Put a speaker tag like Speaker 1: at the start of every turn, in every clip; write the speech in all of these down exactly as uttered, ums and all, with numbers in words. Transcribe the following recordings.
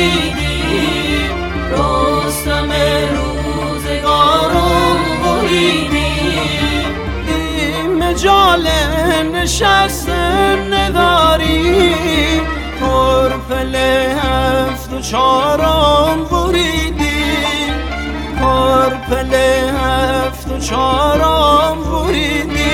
Speaker 1: بریدی، رستم روزگارم بریدی.
Speaker 2: مجال نشستن نداری، کرپل هفت و چارم بریدی، کرپل هفت و چارم بریدی.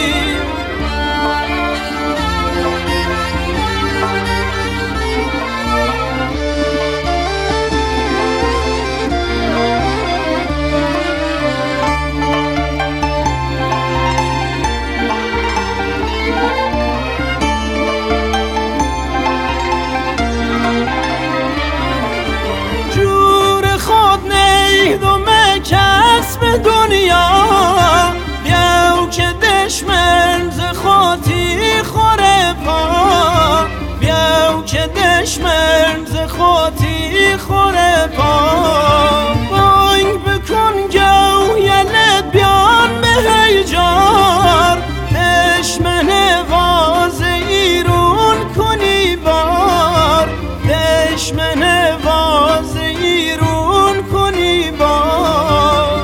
Speaker 2: کسب دنیا بیاو که دشمن ز خاطی خوره پا، بیاو که دشمن ز خاطی خوره پا. بانگ بکن گو یلت بیان به هیجار، دشمن واز ایرون کنی بار، دشمن واز ایرون کنی بار.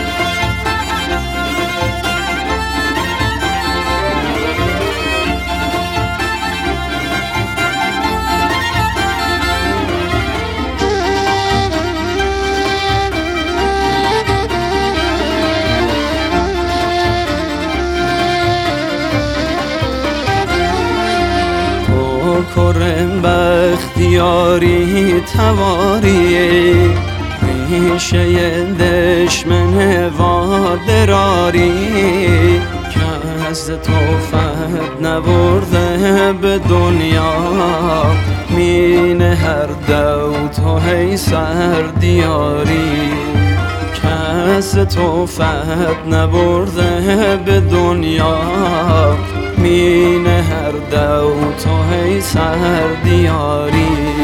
Speaker 2: کرم بختیاری تواری، ریشه دشمن وادراری. که از تو فد نبرده به دنیا، مین هر دو تو هی سر دیاری. که از تو فد نبرده به دنیا، مین هر دو تو هی سر دیاری.